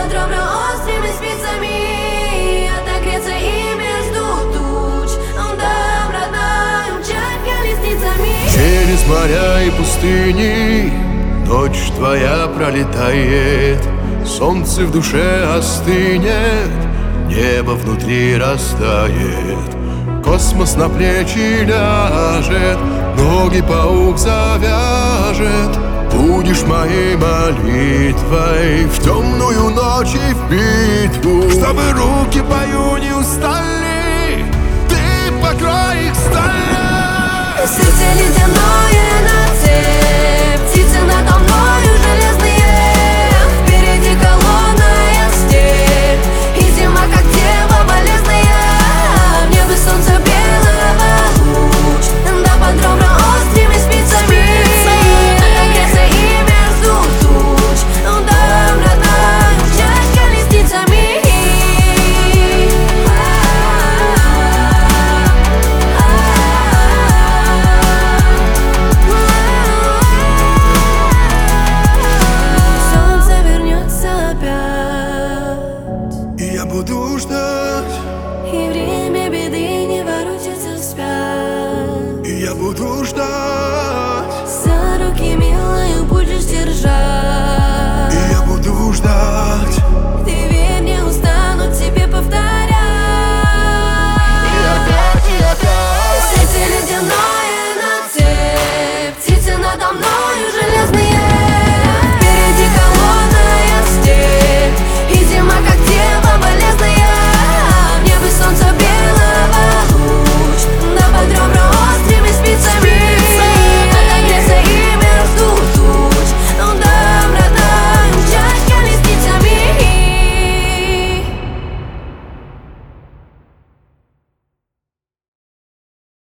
под ребра острыми спицами, отогреться и между туч. Дам, родная, умчать колесницами. Через моря и пустыни ночь твоя пролетает, солнце в душе остынет, небо внутри растает, космос на плечи ляжет, ноги паук завяжет. Будешь моей молитвой в темную ночь и в битву, чтобы руки в бою не устали, ты покрой их стали. Сердце ледяное на цепь, птицы надо мною железные, впереди колонная степь, и зима как дева болезная. В небе солнце белого луч, да под ребра острыми спицами, отогреться и между туч. Дам, родная, умчать колесницами. И я буду ждать.